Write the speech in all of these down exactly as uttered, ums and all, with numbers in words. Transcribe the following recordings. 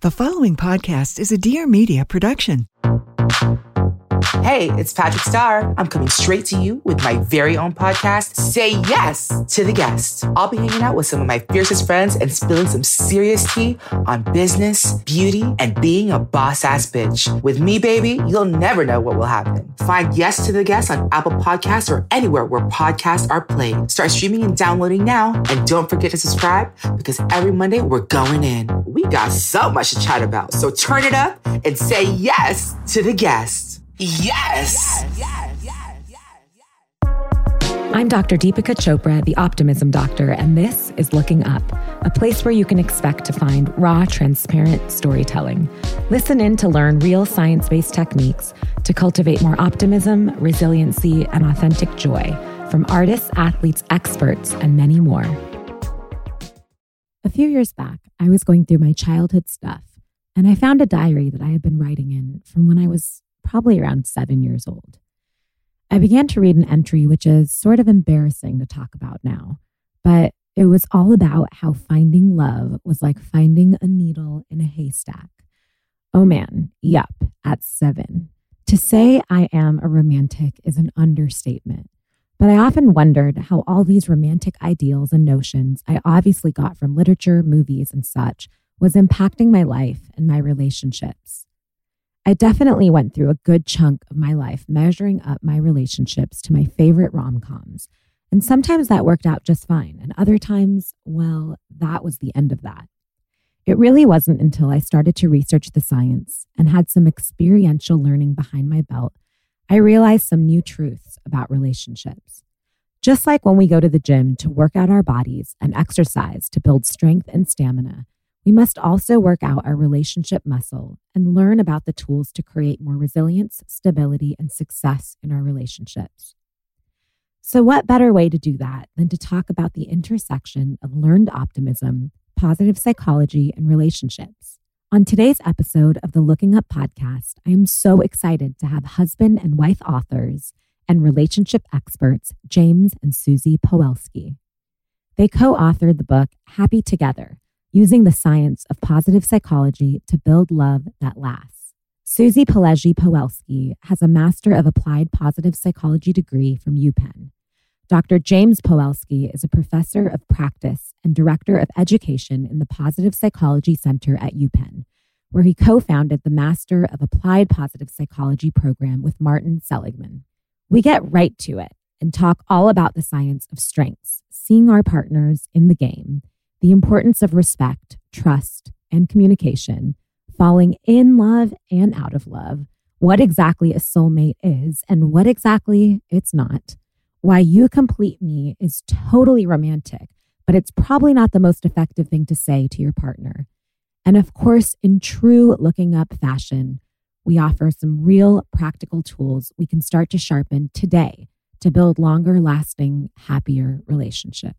The following podcast is a Dear Media production. Hey, it's Patrick Starr. I'm coming straight to you with my very own podcast, Say Yes to the Guest. I'll be hanging out with some of my fiercest friends and spilling some serious tea on business, beauty, and being a boss-ass bitch. With me, baby, you'll never know what will happen. Find Yes to the Guest on Apple Podcasts or anywhere where podcasts are played. Start streaming and downloading now, and don't forget to subscribe because every Monday we're going in. We got so much to chat about, so turn it up and say yes to the guest. Yes! Yes, yes, yes, yes. I'm Doctor Deepika Chopra, the Optimism Doctor, and this is Looking Up, a place where you can expect to find raw, transparent storytelling. Listen in to learn real science-based techniques to cultivate more optimism, resiliency, and authentic joy from artists, athletes, experts, and many more. A few years back, I was going through my childhood stuff, and I found a diary that I had been writing in from when I was probably around seven years old. I began to read an entry which is sort of embarrassing to talk about now, but it was all about how finding love was like finding a needle in a haystack. Oh man, yup, at seven. To say I am a romantic is an understatement, but I often wondered how all these romantic ideals and notions I obviously got from literature, movies, and such was impacting my life and my relationships. I definitely went through a good chunk of my life measuring up my relationships to my favorite rom-coms. And sometimes that worked out just fine. And other times, well, that was the end of that. It really wasn't until I started to research the science and had some experiential learning behind my belt, I realized some new truths about relationships. Just like when we go to the gym to work out our bodies and exercise to build strength and stamina, we must also work out our relationship muscle and learn about the tools to create more resilience, stability, and success in our relationships. So what better way to do that than to talk about the intersection of learned optimism, positive psychology, and relationships? On today's episode of the Looking Up podcast, I am so excited to have husband and wife authors and relationship experts, James and Susie Pawelski. They co-authored the book Happy Together, using the science of positive psychology to build love that lasts. Susie Pawelski has a Master of Applied Positive Psychology degree from UPenn. Doctor James Pawelski is a professor of practice and director of education in the Positive Psychology Center at UPenn, where he co-founded the Master of Applied Positive Psychology program with Martin Seligman. We get right to it and talk all about the science of strengths, seeing our partners in the game, the importance of respect, trust, and communication, falling in love and out of love, what exactly a soulmate is and what exactly it's not, why you complete me is totally romantic, but it's probably not the most effective thing to say to your partner. And of course, in true Looking Up fashion, we offer some real practical tools we can start to sharpen today to build longer lasting, happier relationships.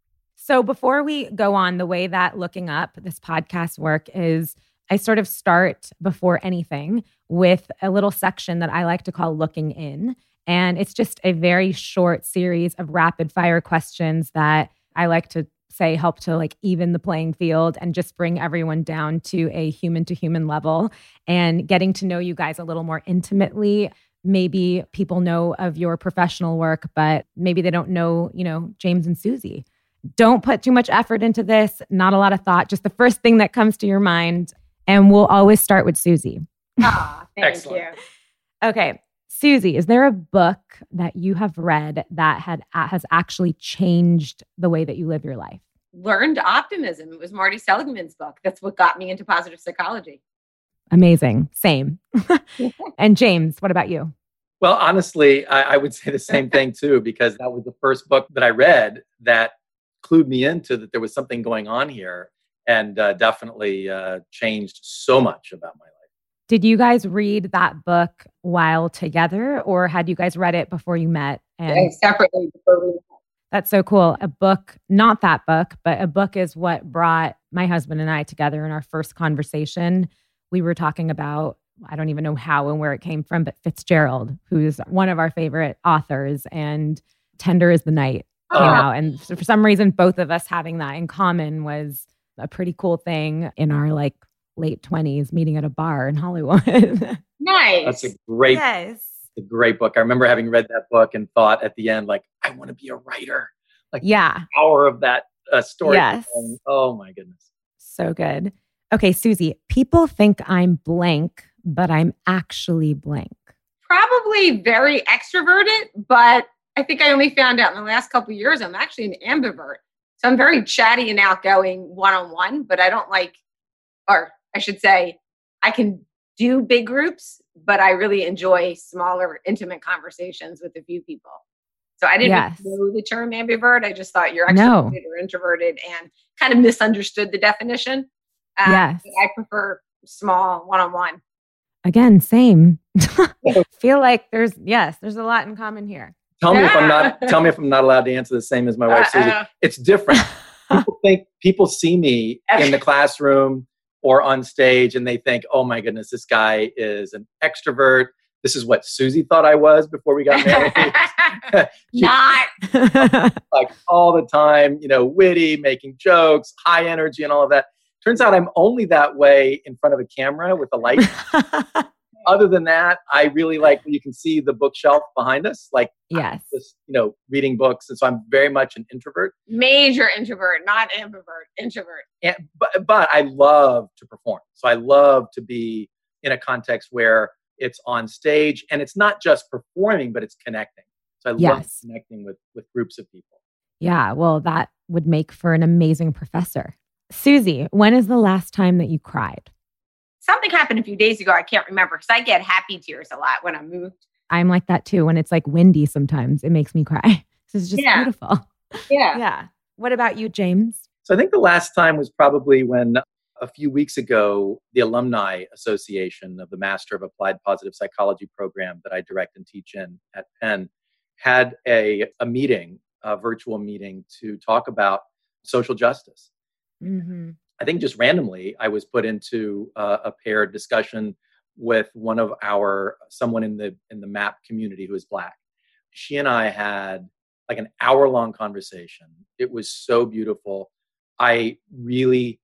So before we go on, the way that Looking Up, this podcast work is I sort of start before anything with a little section that I like to call Looking In. And it's just a very short series of rapid fire questions that I like to say help to like even the playing field and just bring everyone down to a human to human level and getting to know you guys a little more intimately. Maybe people know of your professional work, but maybe they don't know, you know, James and Susie. Don't put too much effort into this, not a lot of thought, just the first thing that comes to your mind. And we'll always start with Susie. Ah, thank Excellent. you. Okay. Susie, is there a book that you have read that had has actually changed the way that you live your life? Learned Optimism. It was Marty Seligman's book. That's what got me into positive psychology. Amazing. Same. And James, what about you? Well, honestly, I, I would say the same thing too, because that was the first book that I read that clued me into that there was something going on here and uh, definitely uh, changed so much about my life. Did you guys read that book while together or had you guys read it before you met? And Yeah, separately before we met. That's so cool. A book, not that book, but a book is what brought my husband and I together in our first conversation. We were talking about, I don't even know how and where it came from, but Fitzgerald, who's one of our favorite authors, and Tender is the Night came Uh, out. And so for some reason, both of us having that in common was a pretty cool thing in our like late twenties meeting at a bar in Hollywood. Nice. That's a great, Yes. a great book. I remember having read that book and thought at the end, like, I want to be a writer. Like, Yeah. the power of that uh, story. Yes. Oh my goodness. So good. Okay, Susie, people think I'm blank, but I'm actually blank. Probably very extroverted, but I think I only found out in the last couple of years I'm actually an ambivert. So I'm very chatty and outgoing one-on-one, but I don't like, or I should say, I can do big groups, but I really enjoy smaller, intimate conversations with a few people. So I didn't Yes. know the term ambivert. I just thought you're No. extroverted or introverted and kind of misunderstood the definition. Um, Yes. but I prefer small one-on-one. Again, same. Feel like there's, yes, there's a lot in common here. Tell me if I'm not. Tell me if I'm not allowed to answer the same as my wife, Susie. Uh-oh. It's different. People think people see me in the classroom or on stage, and they think, "Oh my goodness, this guy is an extrovert. This is what Susie thought I was before we got married." She- Not. like all the time, you know, witty, making jokes, high energy, and all of that. Turns out I'm only that way in front of a camera with a light. Other than that, I really like, you can see the bookshelf behind us, like Yes. just, you know, reading books. And so I'm very much an introvert. Major introvert, not ambivert, introvert. And, but, but I love to perform. So I love to be in a context where it's on stage and it's not just performing, but it's connecting. So I love Yes. connecting with, with groups of people. Yeah, well, that would make for an amazing professor. Susie, when is the last time that you cried? Something happened a few days ago. I can't remember because I get happy tears a lot when I'm moved. I'm like that too. When it's like windy sometimes, it makes me cry. This is just Yeah. beautiful. Yeah. Yeah. What about you, James? So I think the last time was probably when a few weeks ago, the Alumni Association of the Master of Applied Positive Psychology program that I direct and teach in at Penn had a, a meeting, a virtual meeting to talk about social justice. Mm-hmm. I think just randomly, I was put into uh, a paired discussion with one of our, someone in the in the MAP community who is Black. She and I had like an hour long conversation. It was so beautiful. I really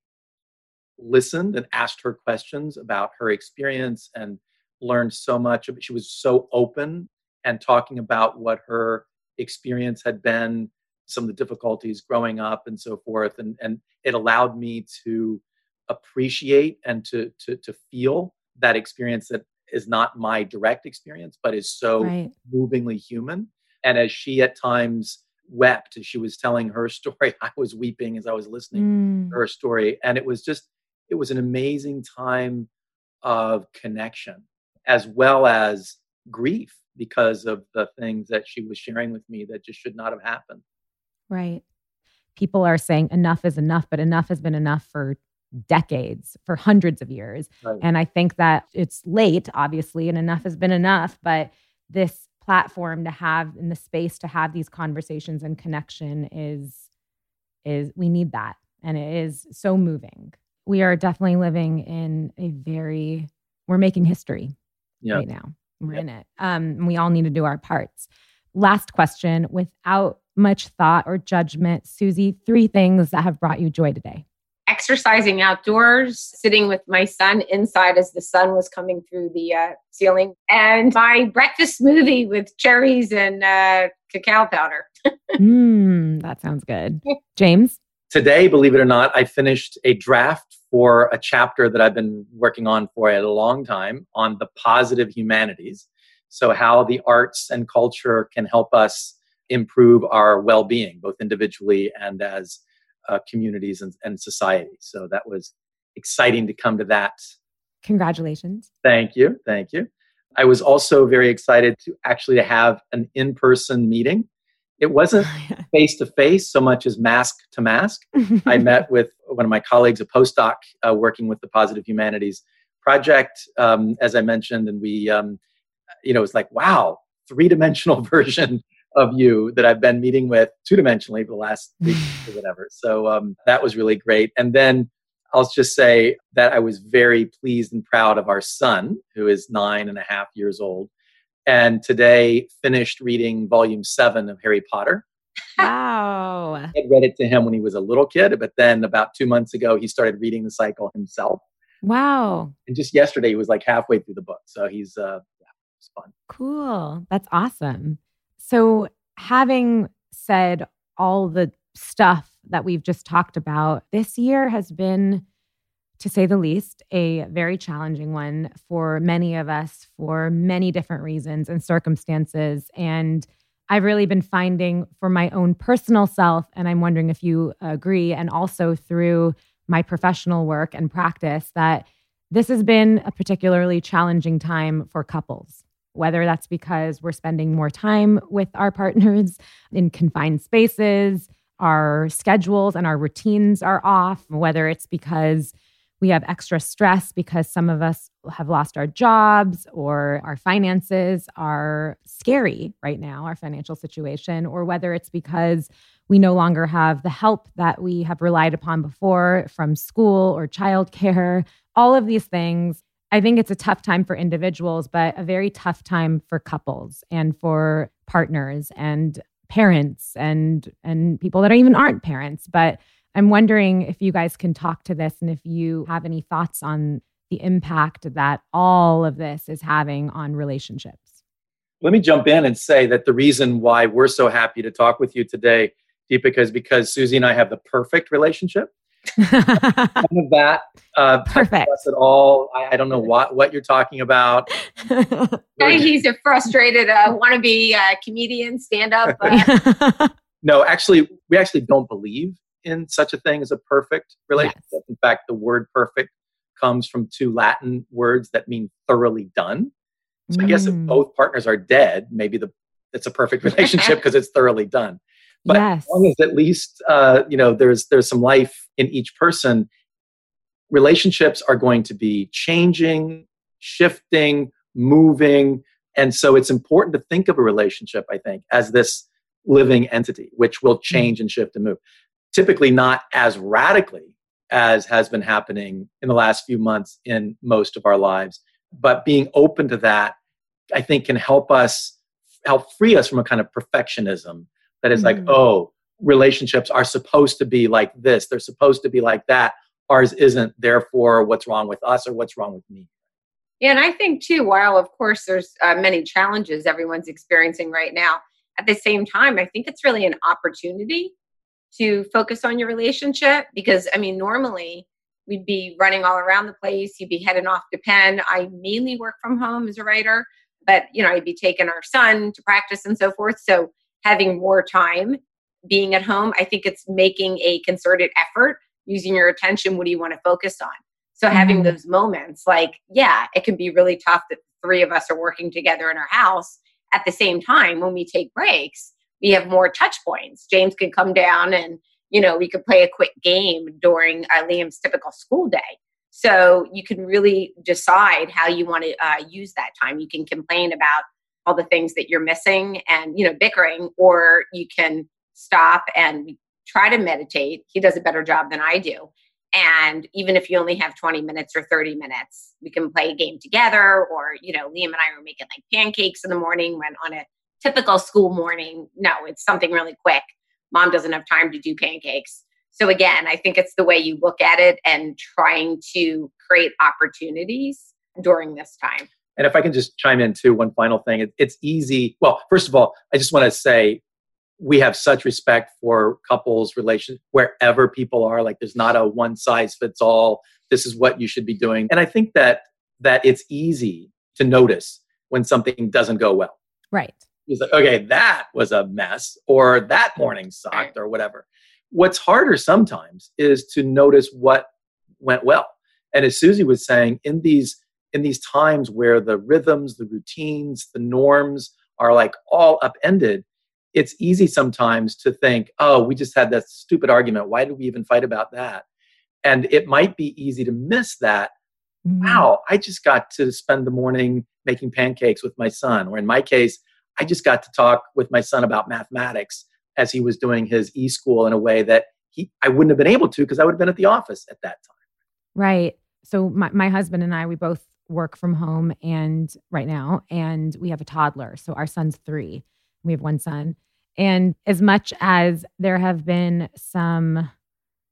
listened and asked her questions about her experience and learned so much. She was so open and talking about what her experience had been, some of the difficulties growing up and so forth. And, and it allowed me to appreciate and to, to, to feel that experience that is not my direct experience, but is so Right. movingly human. And as she at times wept, as she was telling her story, I was weeping as I was listening Mm. to her story. And it was just, it was an amazing time of connection as well as grief because of the things that she was sharing with me that just should not have happened. Right. People are saying enough is enough, but enough has been enough for decades, for hundreds of years. Right. And I think that it's late, obviously, and enough has been enough. But this platform to have in the space to have these conversations and connection is, is we need that. And it is so moving. We are definitely living in a very, we're making history Yeah. right now. We're Yeah. in it. Um, and we all need to do our parts. Last question, without much thought or judgment, Susie, three things that have brought you joy today. Exercising outdoors, sitting with my son inside as the sun was coming through the uh, ceiling, and my breakfast smoothie with cherries and uh, cacao powder. Mm, that sounds good. James? Today, believe it or not, I finished a draft for a chapter that I've been working on for a long time on the positive humanities. So how the arts and culture can help us improve our well-being, both individually and as uh, communities and, and society. So that was exciting to come to that. Congratulations. Thank you. Thank you. I was also very excited to actually have an in-person meeting. It wasn't face-to-face so much as mask to mask. I met with one of my colleagues, a postdoc uh, working with the Positive Humanities Project, um, as I mentioned, and we, um, you know, it's like, wow, three-dimensional version of you that I've been meeting with two-dimensionally for the last week or whatever. So um, that was really great. And then I'll just say that I was very pleased and proud of our son, who is nine and a half years old, and today finished reading volume seven of Harry Potter. Wow. I had read it to him when he was a little kid, but then about two months ago, he started reading the cycle himself. Wow. And just yesterday, he was like halfway through the book. So he's, uh, yeah, it's fun. Cool. That's awesome. So having said all the stuff that we've just talked about, this year has been, to say the least, a very challenging one for many of us for many different reasons and circumstances. And I've really been finding for my own personal self, and I'm wondering if you agree, and also through my professional work and practice, that this has been a particularly challenging time for couples, whether that's because we're spending more time with our partners in confined spaces, our schedules and our routines are off, whether it's because we have extra stress because some of us have lost our jobs or our finances are scary right now, our financial situation, or whether it's because we no longer have the help that we have relied upon before from school or childcare, all of these things. I think it's a tough time for individuals, but a very tough time for couples and for partners and parents and, and people that even aren't parents. But I'm wondering if you guys can talk to this and if you have any thoughts on the impact that all of this is having on relationships. Let me jump in and say that the reason why we're so happy to talk with you today, Deepika, is because Susie and I have the perfect relationship. None of that uh, Perfect us at all. I, I don't know what, what you're talking about. I think he's a frustrated uh, wannabe uh, comedian, stand-up. Uh. No, actually, we actually don't believe in such a thing as a perfect relationship. Yes. In fact, the word perfect comes from two Latin words that mean thoroughly done. So mm. I guess if both partners are dead, maybe the it's a perfect relationship because it's thoroughly done. But yes. as long as at least uh, you know there's there's some life in each person, relationships are going to be changing, shifting, moving, and so it's important to think of a relationship, I think, as this living entity which will change and shift and move. Typically not as radically as has been happening in the last few months in most of our lives. But being open to that, I think, can help us, help free us from a kind of perfectionism that is mm-hmm. like, oh, relationships are supposed to be like this. They're supposed to be like that. Ours isn't. Therefore, what's wrong with us or what's wrong with me? Yeah, and I think too, while of course there's uh, many challenges everyone's experiencing right now, at the same time, I think it's really an opportunity to focus on your relationship because, I mean, normally we'd be running all around the place. You'd be heading off to Penn. I mainly work from home as a writer, but, you know, I'd be taking our son to practice and so forth. So having more time being at home, I think it's making a concerted effort, using your attention. What do you want to focus on? So mm-hmm. having those moments, like, yeah, it can be really tough that three of us are working together in our house. At the same time, when we take breaks, we have more touch points. James could come down and, you know, we could play a quick game during uh, Liam's typical school day. So you can really decide how you want to uh, use that time. You can complain about all the things that you're missing and, you know, bickering, or you can stop and try to meditate. He does a better job than I do. And even if you only have twenty minutes or thirty minutes, we can play a game together. Or, you know, Liam and I were making like pancakes in the morning when on a typical school morning, no, it's something really quick. Mom doesn't have time to do pancakes. So again, I think it's the way you look at it and trying to create opportunities during this time. And if I can just chime in too, one final thing, it, it's easy. Well, first of all, I just want to say we have such respect for couples' relations wherever people are. Like there's not a one size fits all. This is what you should be doing. And I think that that it's easy to notice when something doesn't go well. Right. It's like, okay, that was a mess, or that morning sucked, or whatever. What's harder sometimes is to notice what went well. And as Susie was saying, in these in these times where the rhythms, the routines, the norms are like all upended, it's easy sometimes to think, oh, we just had that stupid argument. Why did we even fight about that? And it might be easy to miss that. Mm-hmm. Wow, I just got to spend the morning making pancakes with my son. Or in my case, I just got to talk with my son about mathematics as he was doing his e-school in a way that he I wouldn't have been able to because I would have been at the office at that time. Right. So my, my husband and I, we both work from home and right now, and we have a toddler. So our son's three. We have one son. And as much as there have been some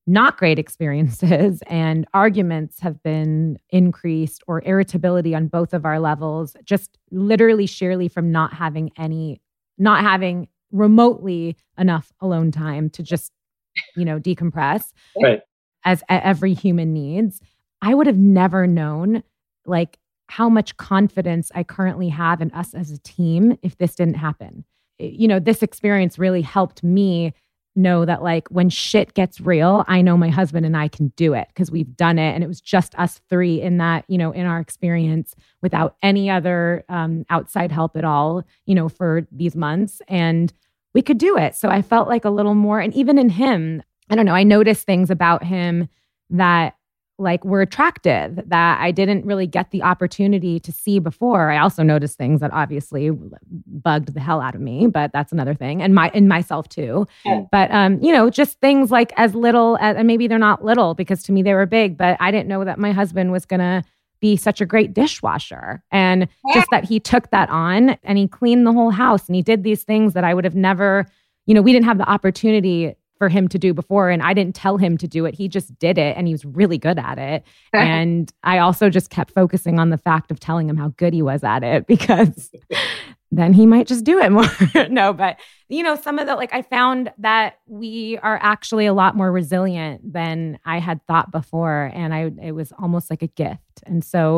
not great experiences, and arguments have been increased, or irritability on both of our levels, just literally sheerly from not having any, not having remotely enough alone time to just, you know, decompress, Right. as every human needs. I would have never known like how much confidence I currently have in us as a team if this didn't happen. You know, this experience really helped me know that like when shit gets real, I know my husband and I can do it because we've done it. And it was just us three in that, you know, in our experience without any other um, outside help at all, you know, for these months. And we could do it. So I felt like a little more, and even in him, I don't know, I noticed things about him that like were attractive that I didn't really get the opportunity to see before. I also noticed things that obviously bugged the hell out of me, but that's another thing. And my in myself too. Yeah. But um, you know, just things like as little as, and maybe they're not little because to me they were big, but I didn't know that my husband was gonna be such a great dishwasher. And just that he took that on and he cleaned the whole house and he did these things that I would have never, you know, we didn't have the opportunity for him to do before. And I didn't tell him to do it. He just did it and he was really good at it. And I also just kept focusing on the fact of telling him how good he was at it because then he might just do it more. No, but you know, some of the, like I found that we are actually a lot more resilient than I had thought before. And I, it was almost like a gift. And so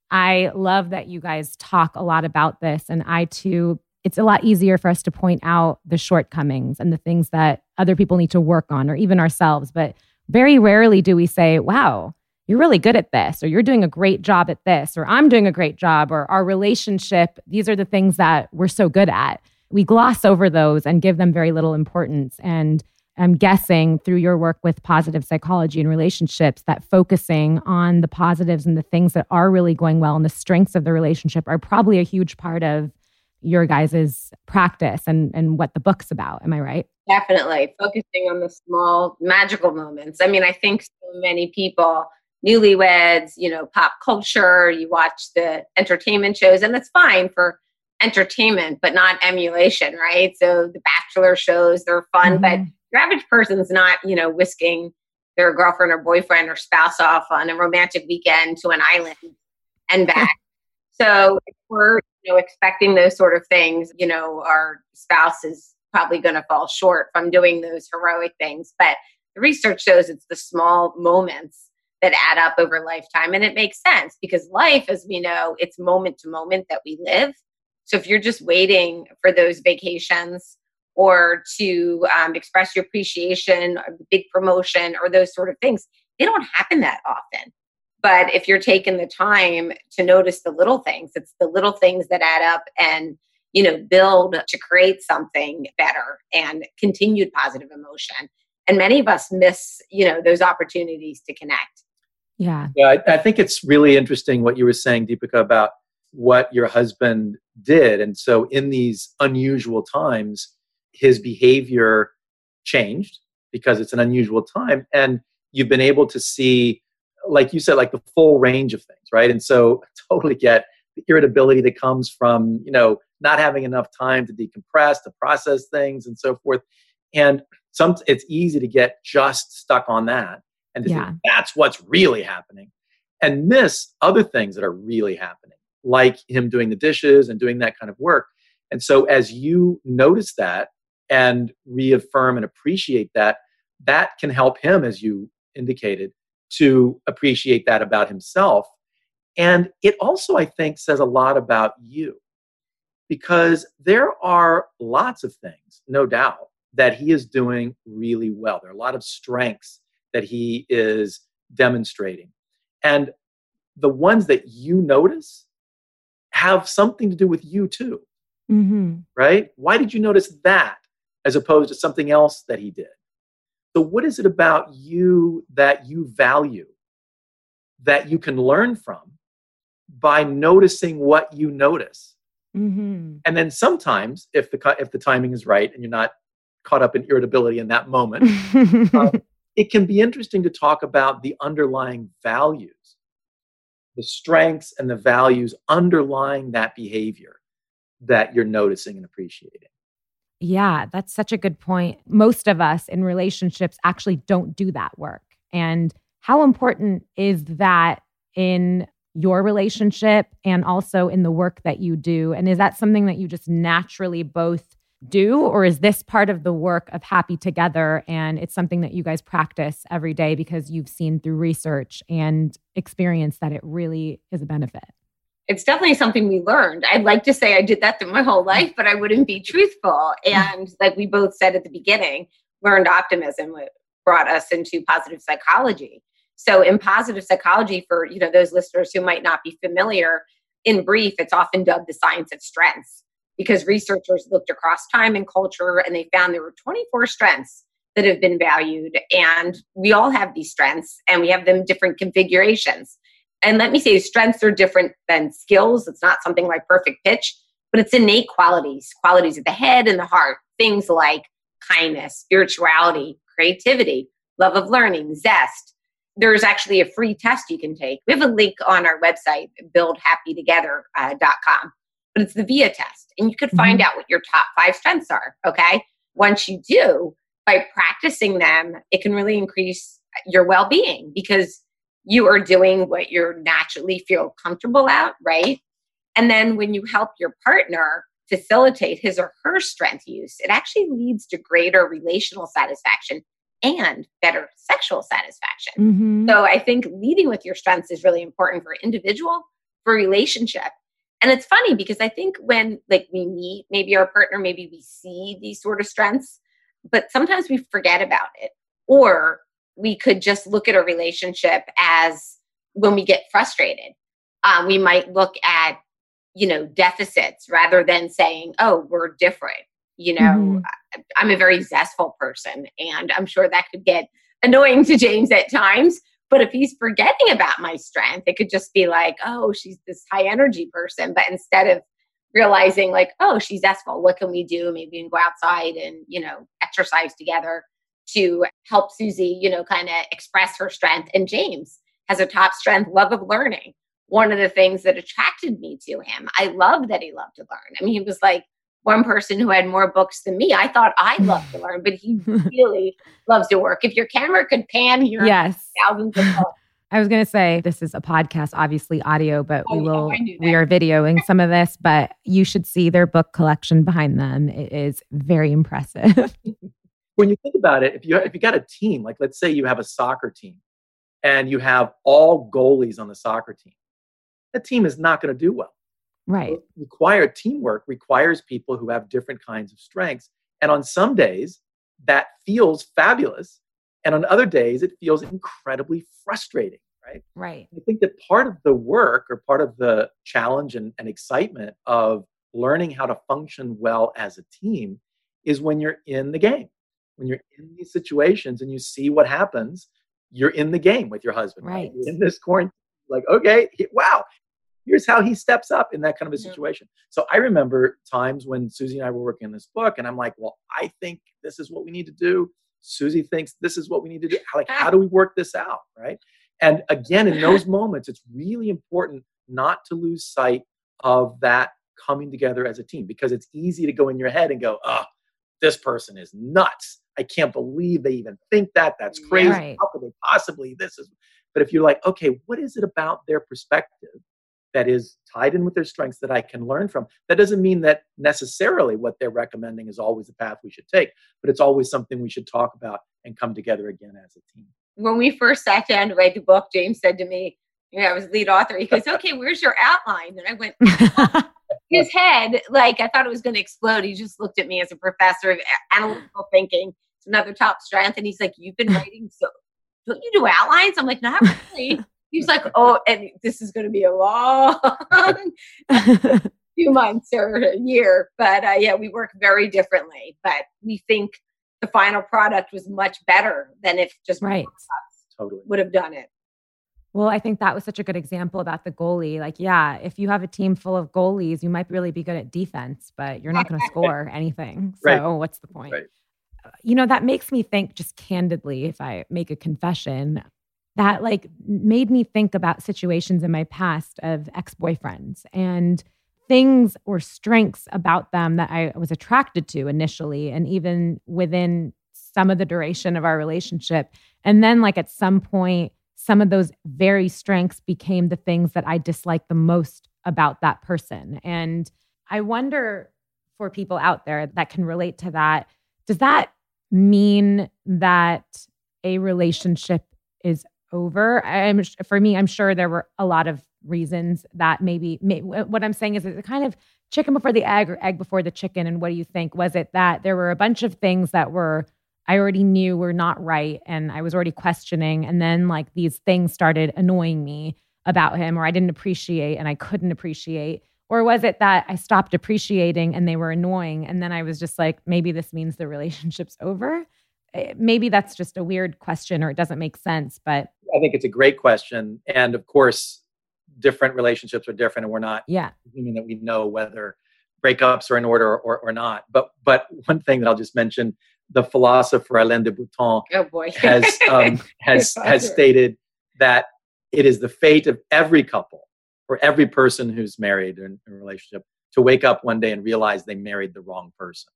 I love that you guys talk a lot about this. And I too, it's a lot easier for us to point out the shortcomings and the things that other people need to work on, or even ourselves. But very rarely do we say, wow, you're really good at this, or you're doing a great job at this, or I'm doing a great job, or our relationship. These are the things that we're so good at. We gloss over those and give them very little importance. And I'm guessing through your work with positive psychology and relationships that focusing on the positives and the things that are really going well and the strengths of the relationship are probably a huge part of your guys' practice and, and what the book's about. Am I right? Definitely. Focusing on the small magical moments. I mean, I think so many people, newlyweds, you know, pop culture, you watch the entertainment shows, and that's fine for entertainment, but not emulation, right? So the Bachelor shows, they're fun, mm-hmm. but your average person's not, you know, whisking their girlfriend or boyfriend or spouse off on a romantic weekend to an island and back. So if we're, you know, expecting those sort of things, you know, our spouse is probably going to fall short from doing those heroic things. But the research shows it's the small moments that add up over lifetime. And it makes sense because life, as we know, it's moment to moment that we live. So if you're just waiting for those vacations or to um, express your appreciation or the big promotion or those sort of things, they don't happen that often. But if you're taking the time to notice the little things, it's the little things that add up and, you know, build to create something better and continued positive emotion. And many of us miss, you know, those opportunities to connect. Yeah. Yeah, I, I think it's really interesting what you were saying, Deepika, about what your husband did. And so in these unusual times, his behavior changed because it's an unusual time. And you've been able to see, like you said, like the full range of things, right? And so I totally get the irritability that comes from, you know, not having enough time to decompress, to process things and so forth. And some, it's easy to get just stuck on that and to yeah. think that's what's really happening and miss other things that are really happening, like him doing the dishes and doing that kind of work. And so as you notice that and reaffirm and appreciate that, that can help him, as you indicated, to appreciate that about himself. And it also, I think, says a lot about you because there are lots of things, no doubt, that he is doing really well. There are a lot of strengths that he is demonstrating. And the ones that you notice have something to do with you too, mm-hmm. right? Why did you notice that as opposed to something else that he did? So what is it about you that you value that you can learn from by noticing what you notice? Mm-hmm. And then sometimes, if the if the timing is right and you're not caught up in irritability in that moment, uh, it can be interesting to talk about the underlying values, the strengths and the values underlying that behavior that you're noticing and appreciating. Yeah, that's such a good point. Most of us in relationships actually don't do that work. And how important is that in your relationship and also in the work that you do? And is that something that you just naturally both do? Or is this part of the work of Happy Together and it's something that you guys practice every day because you've seen through research and experience that it really is a benefit? It's definitely something we learned. I'd like to say I did that through my whole life, but I wouldn't be truthful. And like we both said at the beginning, learned optimism brought us into positive psychology. So in positive psychology, for you know those listeners who might not be familiar, in brief, it's often dubbed the science of strengths, because researchers looked across time and culture and they found there were twenty-four strengths that have been valued. And we all have these strengths and we have them in different configurations. And let me say, strengths are different than skills. It's not something like perfect pitch, but it's innate qualities, qualities of the head and the heart, things like kindness, spirituality, creativity, love of learning, zest. There's actually a free test you can take. We have a link on our website, build happy together dot com, but it's the V I A test. And you could find Mm-hmm. out what your top five strengths are, okay? Once you do, by practicing them, it can really increase your well-being because you are doing what you naturally feel comfortable at, right? And then when you help your partner facilitate his or her strength use, it actually leads to greater relational satisfaction and better sexual satisfaction. Mm-hmm. So I think leading with your strengths is really important for individual, for relationship. And it's funny because I think when like we meet, maybe our partner, maybe we see these sort of strengths, but sometimes we forget about it. Or we could just look at a relationship as when we get frustrated, um, we might look at, you know, deficits rather than saying, oh, we're different. You know, Mm-hmm. I'm a very zestful person and I'm sure that could get annoying to James at times. But if he's forgetting about my strength, it could just be like, oh, she's this high energy person. But instead of realizing like, oh, she's zestful, what can we do? Maybe we can go outside and, you know, exercise together to help Susie, you know, kind of express her strength. And James has a top strength, love of learning. One of the things that attracted me to him, I love that he loved to learn. I mean, he was like one person who had more books than me. I thought I loved to learn, but he really loves to work. If your camera could pan here, Yes. thousands of books. I was going to say, this is a podcast, obviously audio, but Oh, we yeah, will, I knew we that. are videoing some of this, but you should see their book collection behind them. It is very impressive. When you think about it, if you if you got a team, like let's say you have a soccer team and you have all goalies on the soccer team, that team is not going to do well. Right. Required teamwork requires people who have different kinds of strengths. And on some days, that feels fabulous. And on other days, it feels incredibly frustrating, right? Right. I think that part of the work or part of the challenge and, and excitement of learning how to function well as a team is when you're in the game. When you're in these situations and you see what happens, you're in the game with your husband. Right. You're in this quarantine, like, okay, he- wow, here's how he steps up in that kind of a Yeah. situation. So I remember times when Susie and I were working on this book, and I'm like, well, I think this is what we need to do. Susie thinks this is what we need to do. Like, how do we work this out, right? And again, in those moments, it's really important not to lose sight of that coming together as a team, because it's easy to go in your head and go, oh, this person is nuts. I can't believe they even think that. That's crazy. Right. How could they possibly? This is, but if you're like, okay, what is it about their perspective that is tied in with their strengths that I can learn from? That doesn't mean that necessarily what they're recommending is always the path we should take, but it's always something we should talk about and come together again as a team. When we first sat down to write the book, James said to me, you know, I was lead author. He goes, okay, where's your outline? And I went, his head, like I thought it was going to explode. He just looked at me as a professor of analytical thinking. It's another top strength. And he's like, you've been writing, so don't you do outlines? I'm like, not really. He's like, oh, and this is going to be a long few months or a year. But uh, yeah, we work very differently. But we think the final product was much better than if just Right. Totally. would have done it. Well, I think that was such a good example about the goalie. Like, yeah, if you have a team full of goalies, you might really be good at defense, but you're not going to score anything. So Right. what's the point? Right. You know, that makes me think, just candidly, if I make a confession, that like made me think about situations in my past of ex-boyfriends and things or strengths about them that I was attracted to initially, and even within some of the duration of our relationship. And then like at some point, some of those very strengths became the things that I disliked the most about that person. And I wonder, for people out there that can relate to that, does that mean that a relationship is over? I'm, for me, I'm sure there were a lot of reasons that maybe, may, what I'm saying is, is it kind of chicken before the egg or egg before the chicken? And what do you think? Was it that there were a bunch of things that were, I already knew were not right and I was already questioning, and then like these things started annoying me about him, or I didn't appreciate and I couldn't appreciate? Or was it that I stopped appreciating and they were annoying, and then I was just like, maybe this means the relationship's over? Maybe that's just a weird question, or it doesn't make sense, but I think it's a great question. And of course, different relationships are different, and we're not yeah. assuming that we know whether breakups are in order or, or not. But but one thing that I'll just mention, the philosopher Alain de Botton oh boy. has um, has has stated that it is the fate of every couple, or every person who's married or in a relationship, to wake up one day and realize they married the wrong person.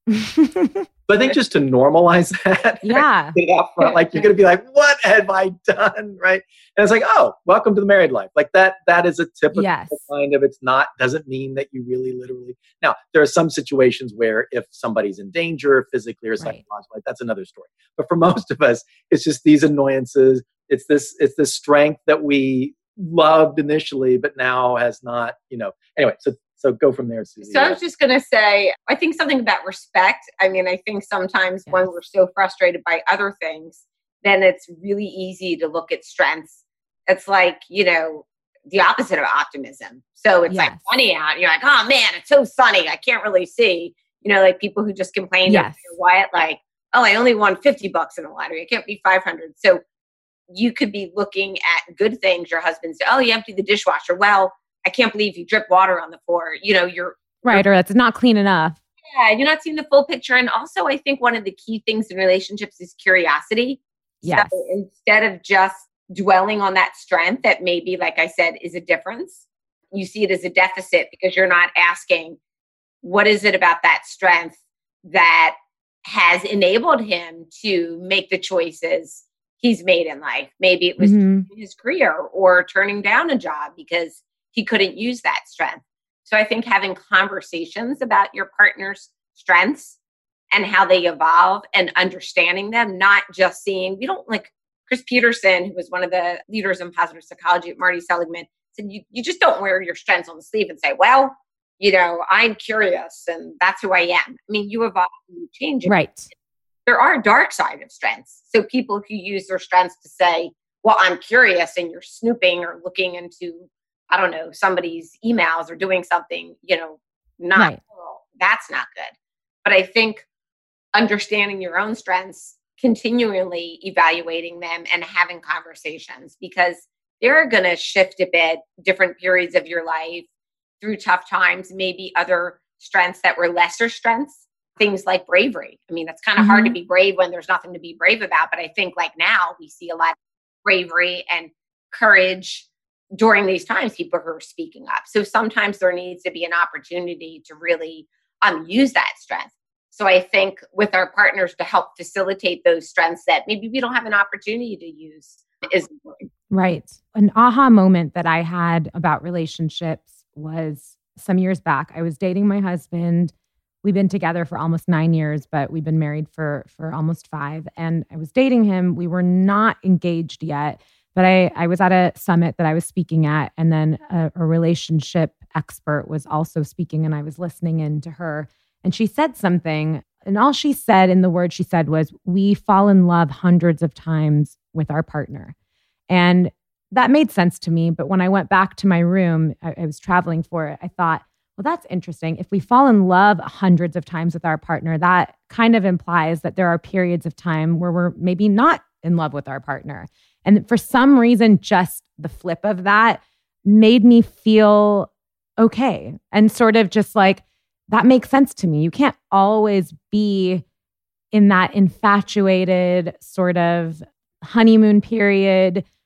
But I think just to normalize that, yeah, right, front, like you're going to be like, what have I done? Right. And it's like, oh, welcome to the married life. Like that, that is a typical yes. kind of, it's not, doesn't mean that you really literally. Now, there are some situations where if somebody's in danger physically or psychologically, right. that's another story. But for most of us, it's just these annoyances. It's this, it's this strength that we loved initially, but now has not, you know, anyway, so So go from there, Susie. So I was just going to say, I think something about respect. I mean, I think sometimes yes. when we're so frustrated by other things, then it's really easy to look at strengths. It's like, you know, the opposite of optimism. So it's yes. like sunny out. And you're like, oh man, it's so sunny. I can't really see, you know, like people who just complain yes. you're quiet, like, oh, I only won fifty bucks in a lottery. I can't be five hundred. So you could be looking at good things. Your husband said, oh, you emptied the dishwasher. Well, I can't believe you drip water on the floor. You know, you're right, you're, or it's not clean enough. Yeah, you're not seeing the full picture. And also, I think one of the key things in relationships is curiosity. Yes. So instead of just dwelling on that strength that maybe, like I said, is a difference, you see it as a deficit because you're not asking, what is it about that strength that has enabled him to make the choices he's made in life? Maybe it was mm-hmm. his career or turning down a job because he couldn't use that strength. So I think having conversations about your partner's strengths and how they evolve and understanding them, not just seeing, we don't like Chris Peterson, who was one of the leaders in positive psychology at Marty Seligman, said, you, you just don't wear your strengths on the sleeve and say, well, you know, I'm curious and that's who I am. I mean, you evolve and you change. Right. There are dark side of strengths. So people who use their strengths to say, well, I'm curious, and you're snooping or looking into, I don't know, somebody's emails or doing something, you know, not, right. well, that's not good. But I think understanding your own strengths, continually evaluating them and having conversations, because they're going to shift a bit, different periods of your life through tough times, maybe other strengths that were lesser strengths, things like bravery. I mean, it's kind of mm-hmm. hard to be brave when there's nothing to be brave about. But I think like now we see a lot of bravery and courage during these times, people who are speaking up. So sometimes there needs to be an opportunity to really um, use that strength. So I think with our partners to help facilitate those strengths that maybe we don't have an opportunity to use is important. Right. An aha moment that I had about relationships was some years back. I was dating my husband. We've been together for almost nine years, but we've been married for, for almost five. And I was dating him. We were not engaged yet. But I, I was at a summit that I was speaking at, and then a, a relationship expert was also speaking, and I was listening in to her. And she said something, and all she said in the word she said was, we fall in love hundreds of times with our partner. And that made sense to me. But when I went back to my room, I, I was traveling for it, I thought, well, that's interesting. If we fall in love hundreds of times with our partner, that kind of implies that there are periods of time where we're maybe not in love with our partner. And for some reason, just the flip of that made me feel okay. And sort of just like, that makes sense to me. You can't always be in that infatuated sort of honeymoon period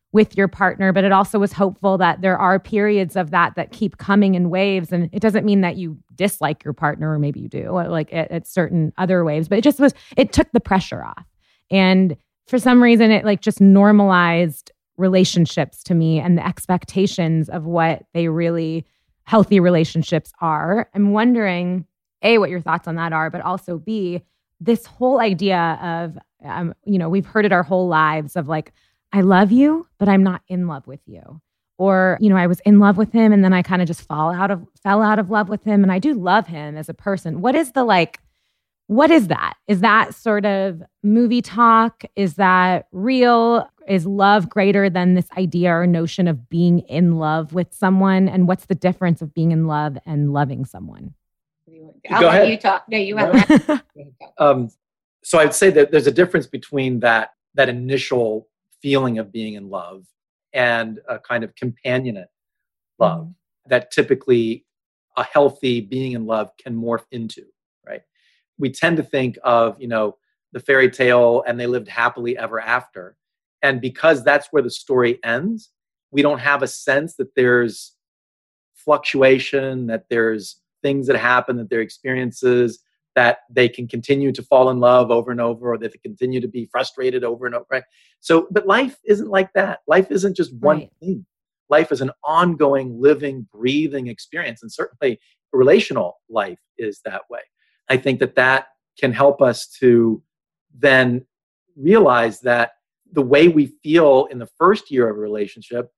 with your partner, but it also was hopeful that there are periods of that that keep coming in waves. And it doesn't mean that you dislike your partner, or maybe you do, like at, at certain other waves, but it just was, it took the pressure off. And for some reason, it like just normalized relationships to me and the expectations of what they really healthy relationships are. I'm wondering, A, what your thoughts on that are, but also B, this whole idea of, um, you know, we've heard it our whole lives of like, I love you, but I'm not in love with you. Or, you know, I was in love with him and then I kind of just fall out of, fell out of love with him. And I do love him as a person. What is the like, what is that? Is that sort of movie talk? Is that real? Is love greater than this idea or notion of being in love with someone? And what's the difference of being in love and loving someone? I'll Go let ahead. you talk. No, you have. um, so I'd say that there's a difference between that, that initial feeling of being in love and a kind of companionate love mm-hmm. that typically a healthy being in love can morph into, right? We tend to think of, you know, the fairy tale and they lived happily ever after. And because that's where the story ends, we don't have a sense that there's fluctuation, that there's things that happen, that there are experiences that they can continue to fall in love over and over, or that they continue to be frustrated over and over. Right? So, but life isn't like that. Life isn't just one right. thing. Life is an ongoing, living, breathing experience. And certainly a relational life is that way. I think that that can help us to then realize that the way we feel in the first year of a relationship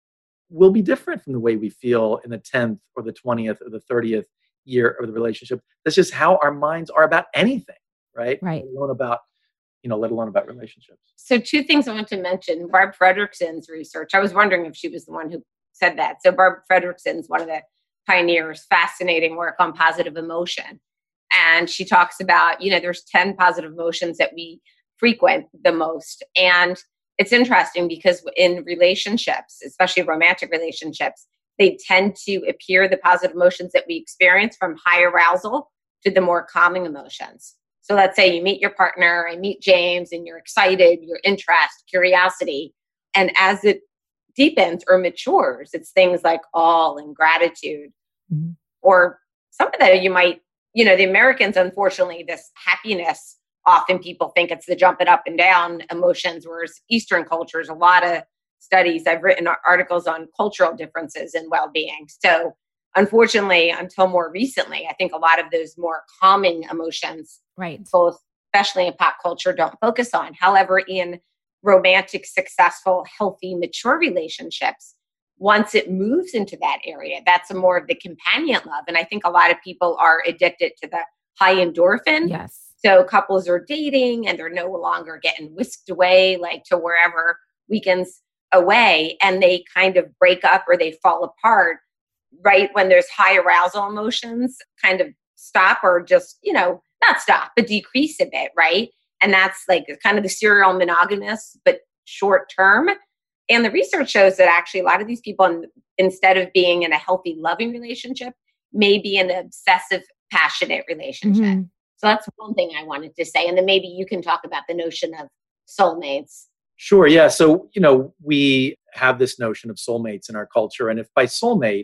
will be different from the way we feel in the tenth or the twentieth or the thirtieth year of the relationship. That's just how our minds are about anything, right? Right. Let alone about, you know, let alone about relationships. So two things I want to mention. Barb Fredrickson's research. I was wondering if she was the one who said that. So Barb Fredrickson's one of the pioneers, fascinating work on positive emotion. And she talks about, you know, there's ten positive emotions that we frequent the most. And it's interesting because in relationships, especially romantic relationships, they tend to appear the positive emotions that we experience from high arousal to the more calming emotions. So let's say you meet your partner, I meet James, and you're excited, your interest, curiosity. And as it deepens or matures, it's things like awe and gratitude. Mm-hmm. Or some of that you might, you know, the Americans, unfortunately, this happiness, often people think it's the jumping up and down emotions, whereas Eastern cultures, a lot of studies, I've written articles on cultural differences in well-being. So unfortunately, until more recently, I think a lot of those more calming emotions, right, both especially in pop culture, don't focus on. However, in romantic, successful, healthy, mature relationships, once it moves into that area, that's a more of the companion love. And I think a lot of people are addicted to the high endorphin. Yes. So couples are dating and they're no longer getting whisked away, like to wherever, weekends away, and they kind of break up or they fall apart right when there's high arousal emotions kind of stop, or just, you know, not stop, but decrease a bit, right? And that's like kind of the serial monogamous, but short term. And the research shows that actually a lot of these people, instead of being in a healthy, loving relationship, may be in an obsessive, passionate relationship. Mm-hmm. So that's one thing I wanted to say. And then maybe you can talk about the notion of soulmates. Sure. Yeah. So, you know, we have this notion of soulmates in our culture. And if by soulmate,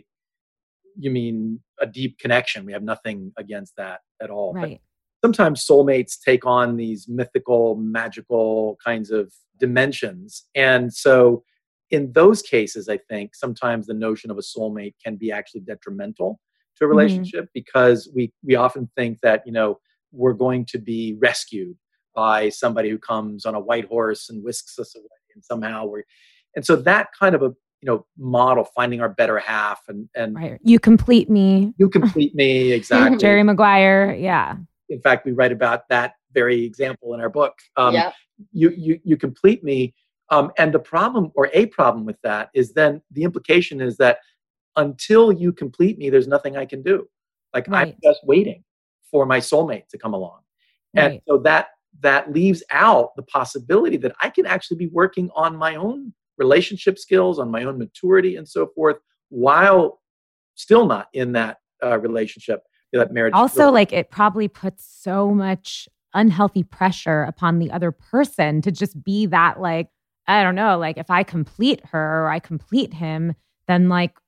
you mean a deep connection, we have nothing against that at all. Right. But sometimes soulmates take on these mythical, magical kinds of dimensions. And so in those cases, I think sometimes the notion of a soulmate can be actually detrimental to a relationship mm-hmm. because we, we often think that, you know, we're going to be rescued by somebody who comes on a white horse and whisks us away, and somehow we're, and so that kind of a, you know, model, finding our better half, and and right. You complete me. You complete me, exactly. Jerry Maguire, yeah. In fact, we write about that very example in our book. Um, yeah. You you you complete me, um, and the problem, or a problem with that, is then the implication is that until you complete me, there's nothing I can do. Like right. I'm just waiting for my soulmate to come along, and right. so that. that leaves out the possibility that I can actually be working on my own relationship skills, on my own maturity and so forth, while still not in that uh, relationship, that marriage. Also, like it probably puts so much unhealthy pressure upon the other person to just be that like I don't know, like if I complete her or I complete him, then like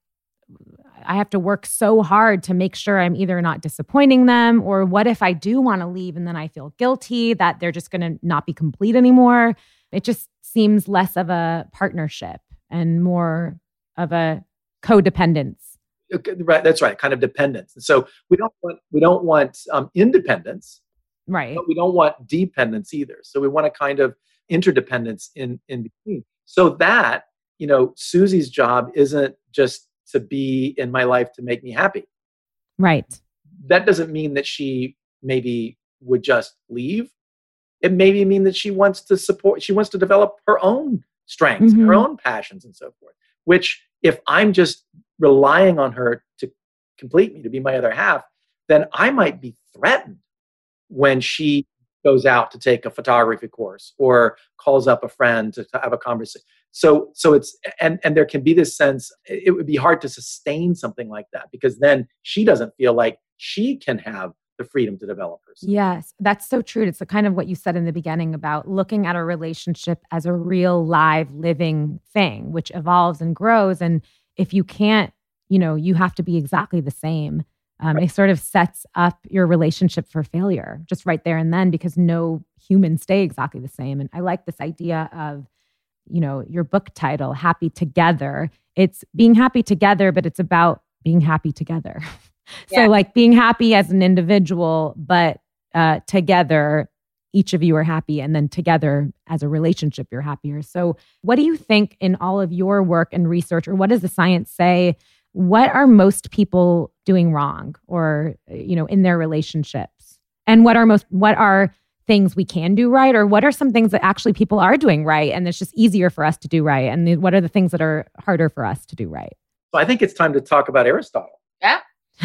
I have to work so hard to make sure I'm either not disappointing them, or what if I do want to leave and then I feel guilty that they're just going to not be complete anymore? It just seems less of a partnership and more of a codependence. Okay, right, that's right, kind of dependence. And so we don't want we don't want um, independence, right? But we don't want dependence either. So we want a kind of interdependence in in between. So that, you know, Susie's job isn't just to be in my life to make me happy. Right. That doesn't mean that she maybe would just leave. It maybe mean that she wants to support, she wants to develop her own strengths, mm-hmm. her own passions and so forth, which if I'm just relying on her to complete me, to be my other half, then I might be threatened when she goes out to take a photography course or calls up a friend to, to have a conversation. So, so it's, and, and there can be this sense, it would be hard to sustain something like that because then she doesn't feel like she can have the freedom to develop herself. Yes, that's so true. It's the kind of what you said in the beginning about looking at a relationship as a real live living thing, which evolves and grows. And if you can't, you know, you have to be exactly the same. Um, right. It sort of sets up your relationship for failure just right there and then, because no humans stay exactly the same. And I like this idea of, you know, your book title, Happy Together. It's being happy together, but it's about being happy together. So yeah. like being happy as an individual, but uh, together, each of you are happy. And then together as a relationship, you're happier. So what do you think in all of your work and research, or what does the science say? What are most people doing wrong or, you know, in their relationships? And what are most, what are things we can do right? Or what are some things that actually people are doing right? And it's just easier for us to do right. And what are the things that are harder for us to do right? So I think it's time to talk about Aristotle. Yeah.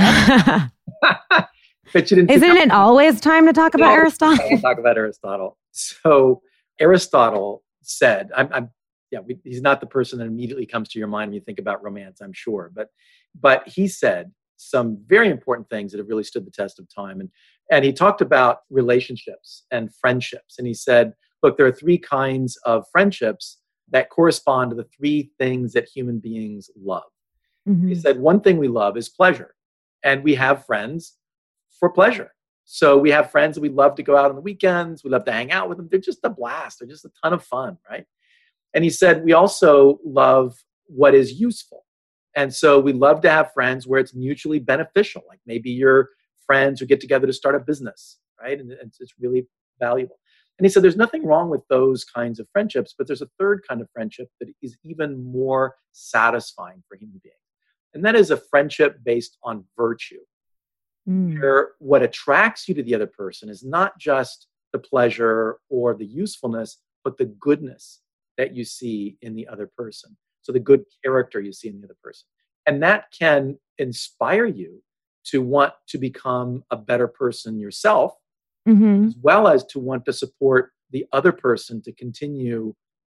But you didn't Isn't it always time to talk about no, Aristotle? Talk about Aristotle. So Aristotle said, I'm, I'm yeah, we, he's not the person that immediately comes to your mind when you think about romance, I'm sure. But but he said some very important things that have really stood the test of time. And, and he talked about relationships and friendships. And he said, look, there are three kinds of friendships that correspond to the three things that human beings love. Mm-hmm. He said, one thing we love is pleasure. And we have friends for pleasure. So we have friends that we love to go out on the weekends. We love to hang out with them. They're just a blast. They're just a ton of fun, right? And he said, we also love what is useful. And so we love to have friends where it's mutually beneficial. Like maybe you're friends who get together to start a business, right? And it's, it's really valuable. And he said, there's nothing wrong with those kinds of friendships, but there's a third kind of friendship that is even more satisfying for human beings. And that is a friendship based on virtue, mm. where what attracts you to the other person is not just the pleasure or the usefulness, but the goodness that you see in the other person. So the good character you see in the other person. And that can inspire you to want to become a better person yourself, mm-hmm. as well as to want to support the other person to continue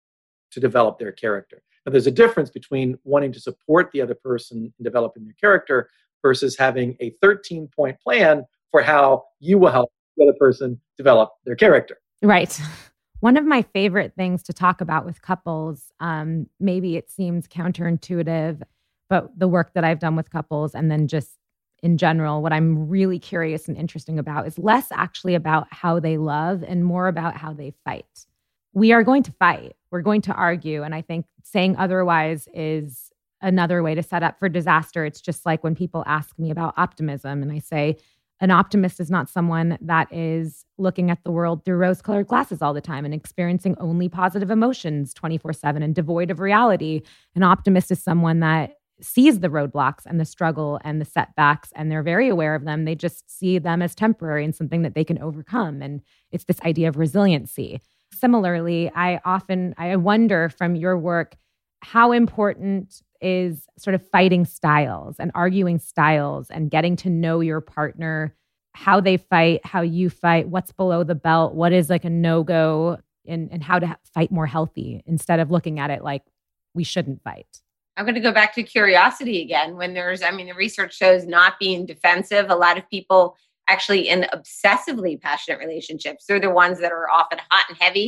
to develop their character. Now, there's a difference between wanting to support the other person in developing their character versus having a thirteen-point plan for how you will help the other person develop their character. Right. One of my favorite things to talk about with couples, um, maybe it seems counterintuitive, but the work that I've done with couples and then just in general, what I'm really curious and interesting about is less actually about how they love and more about how they fight. We are going to fight. We're going to argue. And I think saying otherwise is another way to set up for disaster. It's just like when people ask me about optimism and I say, an optimist is not someone that is looking at the world through rose-colored glasses all the time and experiencing only positive emotions twenty-four seven and devoid of reality. An optimist is someone that sees the roadblocks and the struggle and the setbacks, and they're very aware of them. They just see them as temporary and something that they can overcome. And it's this idea of resiliency. Similarly, I often, I wonder from your work, how important is sort of fighting styles and arguing styles and getting to know your partner, how they fight, how you fight, what's below the belt, what is like a no-go, and, and how to fight more healthy instead of looking at it like we shouldn't fight. I'm going to go back to curiosity again. When there's, I mean, the research shows not being defensive. A lot of people actually in obsessively passionate relationships, they're the ones that are often hot and heavy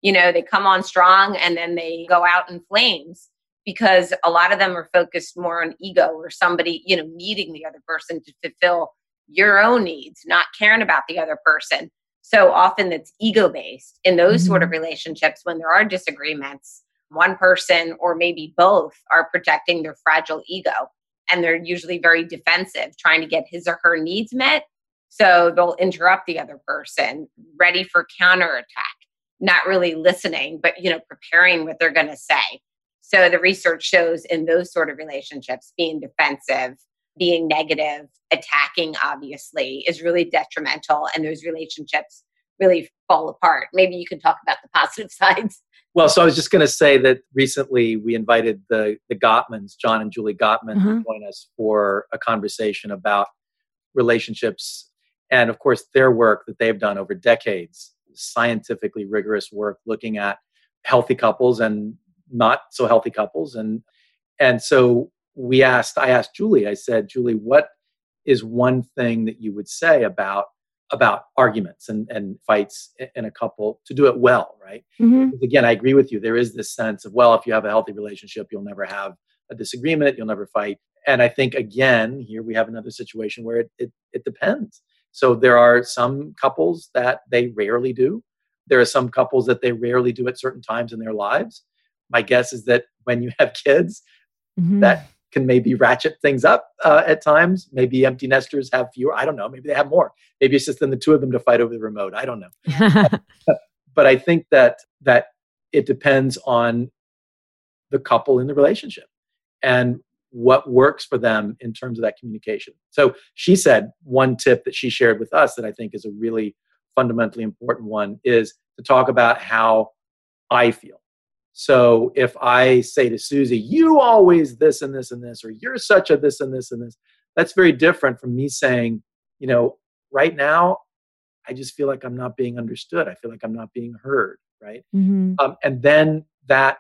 You know, they come on strong and then they go out in flames because a lot of them are focused more on ego or somebody, you know, needing the other person to fulfill your own needs, not caring about the other person. So often it's ego based in those mm-hmm. sort of relationships. When there are disagreements, one person or maybe both are protecting their fragile ego, and they're usually very defensive, trying to get his or her needs met. So they'll interrupt the other person, ready for counterattack, not really listening, but, you know, preparing what they're going to say. So the research shows in those sort of relationships, being defensive, being negative, attacking, obviously, is really detrimental. And those relationships really fall apart. Maybe you can talk about the positive sides. Well, so I was just going to say that recently we invited the the Gottmans, John and Julie Gottman, uh-huh. to join us for a conversation about relationships. And of course, their work that they've done over decades, scientifically rigorous work looking at healthy couples and not so healthy couples. And, and so we asked, I asked Julie, I said, Julie, what is one thing that you would say about about arguments and, and fights in a couple to do it well, right? Mm-hmm. Because again, I agree with you. There is this sense of, well, if you have a healthy relationship, you'll never have a disagreement, you'll never fight. And I think, again, here we have another situation where it, it, it depends. So there are some couples that they rarely do. There are some couples that they rarely do at certain times in their lives. My guess is that when you have kids, mm-hmm. that can maybe ratchet things up uh, at times. Maybe empty nesters have fewer. I don't know. Maybe they have more. Maybe it's just then the two of them to fight over the remote. I don't know. But I think that that it depends on the couple in the relationship and what works for them in terms of that communication. So she said one tip that she shared with us that I think is a really fundamentally important one is to talk about how I feel. So if I say to Susie, you always this and this and this, or you're such a this and this and this, that's very different from me saying, you know, right now, I just feel like I'm not being understood. I feel like I'm not being heard, right? Mm-hmm. Um, and then that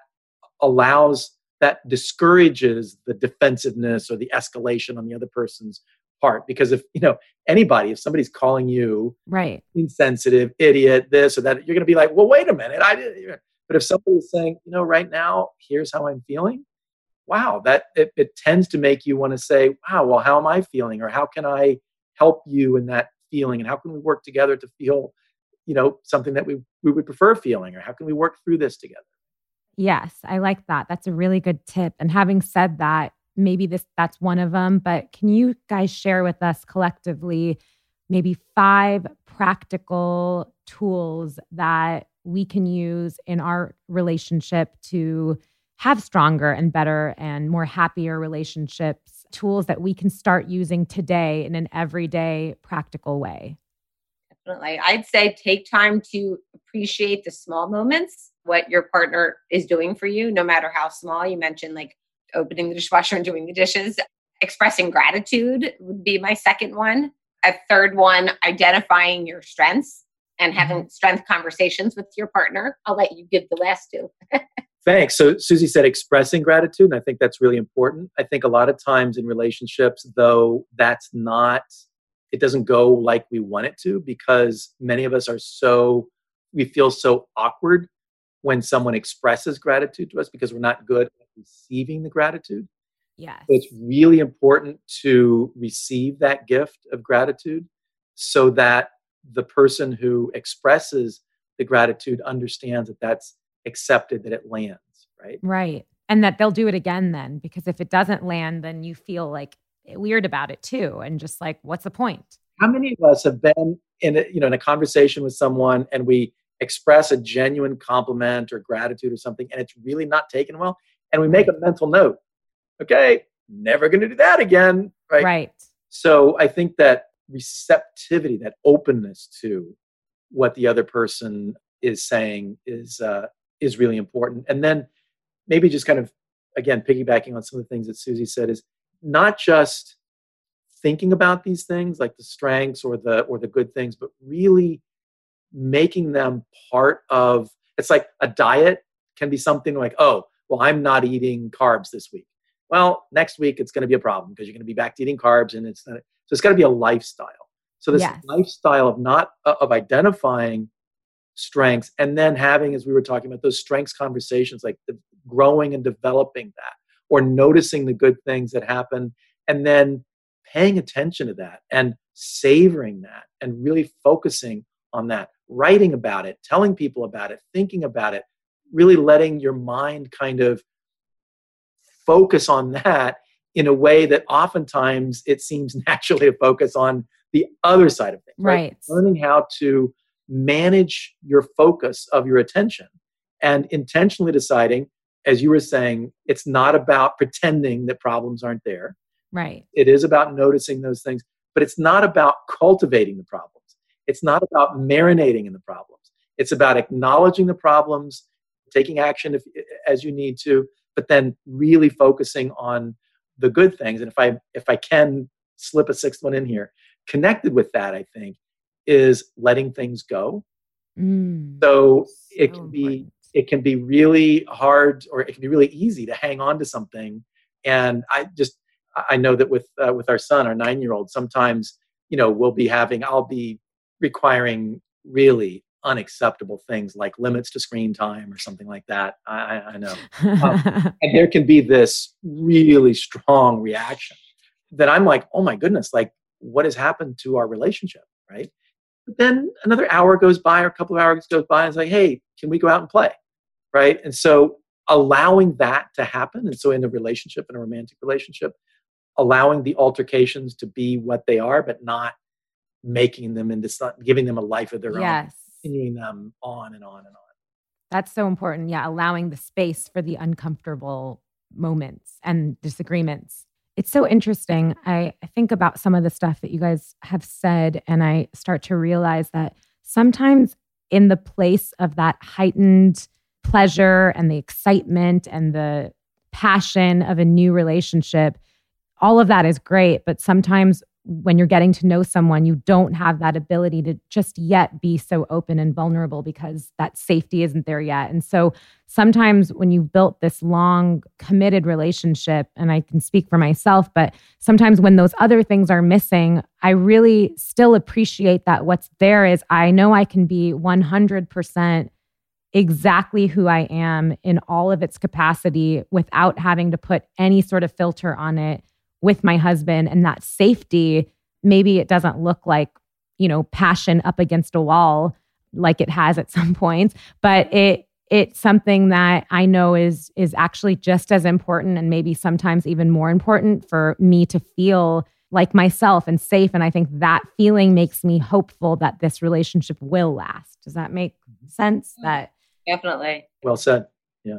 allows, that discourages the defensiveness or the escalation on the other person's part. Because if, you know, anybody, if somebody's calling you right, insensitive, idiot, this or that, you're going to be like, well, wait a minute, I didn't. But if somebody is saying, you know, right now, here's how I'm feeling, wow, that it, it tends to make you want to say, wow, well, how am I feeling? Or how can I help you in that feeling? And how can we work together to feel, you know, something that we, we would prefer feeling? Or how can we work through this together? Yes, I like that. That's a really good tip. And having said that, maybe this that's one of them, but can you guys share with us collectively maybe five practical tools that we can use in our relationship to have stronger and better and more happier relationships, tools that we can start using today in an everyday practical way? Definitely. I'd say take time to appreciate the small moments, what your partner is doing for you, no matter how small. You mentioned like opening the dishwasher and doing the dishes. Expressing gratitude would be my second one. A third one, identifying your strengths and having strength conversations with your partner. I'll let you give the last two. Thanks. So Susie said expressing gratitude, and I think that's really important. I think a lot of times in relationships, though, that's not, it doesn't go like we want it to, because many of us are so, we feel so awkward when someone expresses gratitude to us because we're not good at receiving the gratitude. Yes. So it's really important to receive that gift of gratitude so that the person who expresses the gratitude understands that that's accepted, that it lands, right? Right. And that they'll do it again then, because if it doesn't land, then you feel like weird about it too. And just like, what's the point? How many of us have been in a, you know, in a conversation with someone and we express a genuine compliment or gratitude or something, and it's really not taken well, and we make a mental note, okay, never going to do that again, right? Right. So I think that receptivity, that openness to what the other person is saying is uh, is really important. And then maybe just kind of, again, piggybacking on some of the things that Susie said, is not just thinking about these things like the strengths or the or the good things, but really making them part of, it's like a diet can be something like, oh, well, I'm not eating carbs this week. Well, next week it's going to be a problem because you're going to be back to eating carbs, and it's not, so it's got to be a lifestyle. So this yes. lifestyle of not uh, of identifying strengths, and then having, as we were talking about, those strengths conversations, like the growing and developing that, or noticing the good things that happen, and then paying attention to that and savoring that and really focusing on that, writing about it, telling people about it, thinking about it, really letting your mind kind of focus on that in a way that oftentimes it seems naturally to focus on the other side of things. Right. Right. Learning how to manage your focus of your attention and intentionally deciding, as you were saying, it's not about pretending that problems aren't there. Right. It is about noticing those things, but it's not about cultivating the problems. It's not about marinating in the problems. It's about acknowledging the problems, taking action if, as you need to, but then really focusing on the good things. And if I if I can slip a sixth one in here, connected with that, I think, is letting things go. Mm, so it so can be important. it can be really hard, or it can be really easy to hang on to something. And I just I know that with uh, with our son, our nine-year-old, sometimes, you know, we'll be having I'll be requiring really unacceptable things like limits to screen time or something like that. I, I, I know. Um, and there can be this really strong reaction that I'm like, oh my goodness, like what has happened to our relationship, right? But then another hour goes by or a couple of hours goes by and it's like, hey, can we go out and play, right? And so allowing that to happen. And so in a relationship, in a romantic relationship, allowing the altercations to be what they are, but not making them into something, giving them a life of their Yes. own, continuing them on and on and on. That's so important. Yeah. Allowing the space for the uncomfortable moments and disagreements. It's so interesting. I, I think about some of the stuff that you guys have said, and I start to realize that sometimes in the place of that heightened pleasure and the excitement and the passion of a new relationship, all of that is great. But sometimes when you're getting to know someone, you don't have that ability to just yet be so open and vulnerable because that safety isn't there yet. And so sometimes when you've built this long, committed relationship, and I can speak for myself, but sometimes when those other things are missing, I really still appreciate that what's there is I know I can be one hundred percent exactly who I am in all of its capacity without having to put any sort of filter on it with my husband. And that safety, maybe it doesn't look like, you know, passion up against a wall like it has at some points, but it it's something that I know is is actually just as important and maybe sometimes even more important for me to feel like myself and safe. And I think that feeling makes me hopeful that this relationship will last. Does that make sense? That Definitely. Well said. Yeah.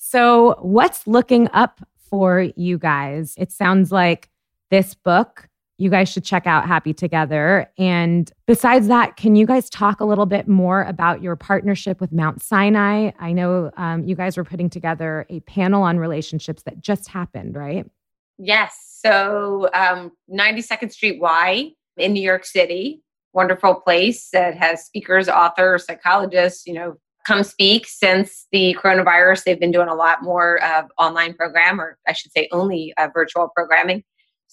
So what's looking up for you guys? It sounds like this book, you guys should check out Happy Together. And besides that, can you guys talk a little bit more about your partnership with Mount Sinai? I know um, you guys were putting together a panel on relationships that just happened, right? Yes. So um, ninety-second Street Y in New York City, wonderful place that has speakers, authors, psychologists, you know, come speak. Since the coronavirus, they've been doing a lot more of online program, or I should say only uh, virtual programming.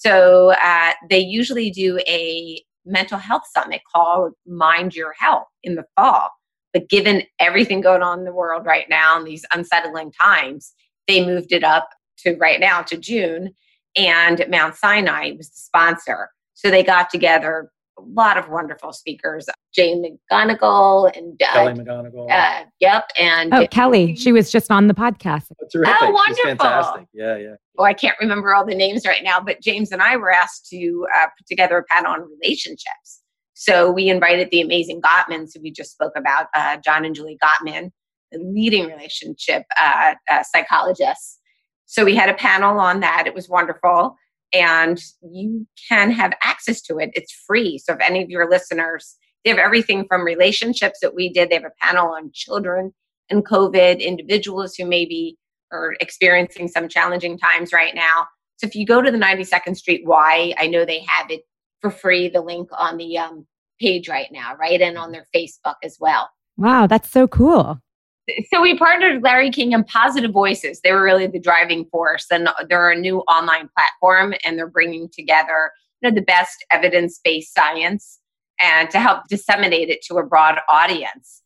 So uh, they usually do a mental health summit called Mind Your Health in the fall. But given everything going on in the world right now and these unsettling times, they moved it up to right now to June, and Mount Sinai was the sponsor. So they got together a lot of wonderful speakers, Jane McGonigal and uh, Kelly McGonigal. Uh, yep. And Oh, Kelly, she was just on the podcast. That's terrific. Oh, She's wonderful. fantastic. Yeah, yeah. oh, I can't remember all the names right now, but James and I were asked to uh, put together a panel on relationships. So we invited the amazing Gottmans, who we just spoke about, uh, John and Julie Gottman, the leading relationship uh, uh, psychologists. So we had a panel on that. It was wonderful. And you can have access to it. It's free. So if any of your listeners, they have everything from relationships that we did. They have a panel on children and COVID, individuals who maybe are experiencing some challenging times right now. So if you go to the ninety-second Street Y, I know they have it for free, the link on the um, page right now, right? And on their Facebook as well. Wow, that's so cool. So we partnered with Larry King and Positive Voices. They were really the driving force. And they're a new online platform, and they're bringing together, you know, the best evidence-based science and to help disseminate it to a broad audience.